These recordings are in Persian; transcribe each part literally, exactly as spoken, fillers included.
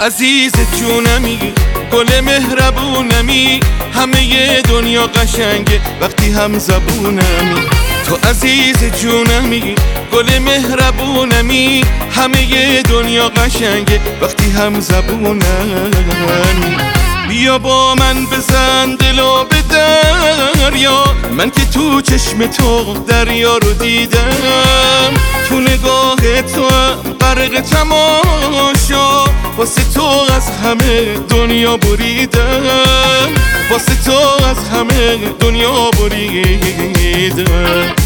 عزیز جونمی، گل مهربونمی، همه دنیا قشنگه وقتی هم زبونمی. تو عزیز جونمی، گل مهربونمی، همه دنیا قشنگه وقتی هم زبونمی. بیا با من بزن دلو به دریا، من که تو چشم تو دریا رو دیدم. تو نگاه تو غرق تماشا، واسه تو از همه دنیا بریدم، واسه تو از همه دنیا بریدم.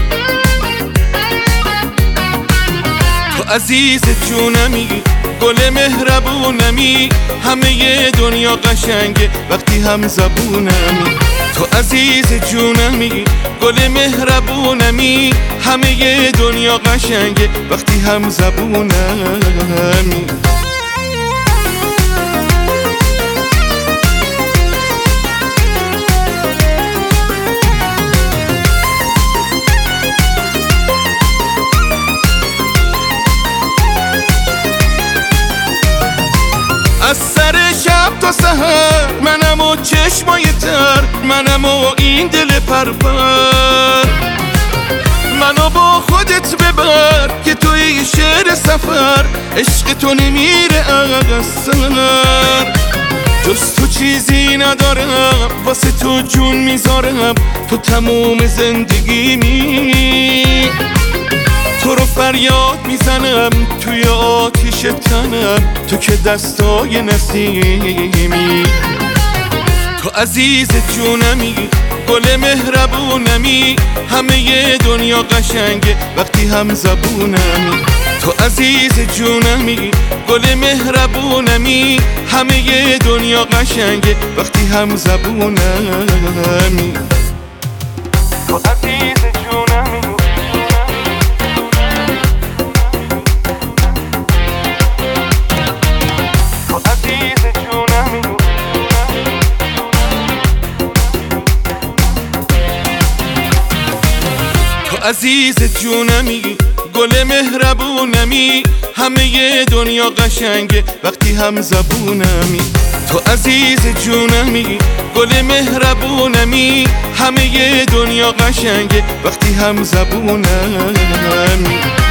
تو عزیز جونمی، گل مهربونمی، همه دنیا قشنگه وقتی هم زبونمی. تو عزیز جونمی، گل مهربونمی، همه دنیا قشنگه وقتی هم زبونمی. از سر شب تا سحر منم و چشمای تر، منم و این دل پرپر. منو با خودت ببر که توی شعر سفر، عشق تو نمیره از سر. جز تو چیزی ندارم، واسه تو جون میذارم، تو تموم زندگیمی. تو رو فریاد میزنم توی آتیش تنم، تو که دستای نسیمی. تو عزیز جونمی، گل مهربونمی، همه دنیا قشنگه وقتی هم زبونمی. تو عزیز جونمی، گل مهربونمی، همه دنیا قشنگه وقتی هم زبونمی. تو عزیز جونمی، عزیز جونمی، گل مهربونمی، همه دنیا قشنگه وقتی هم زبونمی. تو عزیز جونمی، گل مهربونمی، همه دنیا قشنگه وقتی هم زبونمی.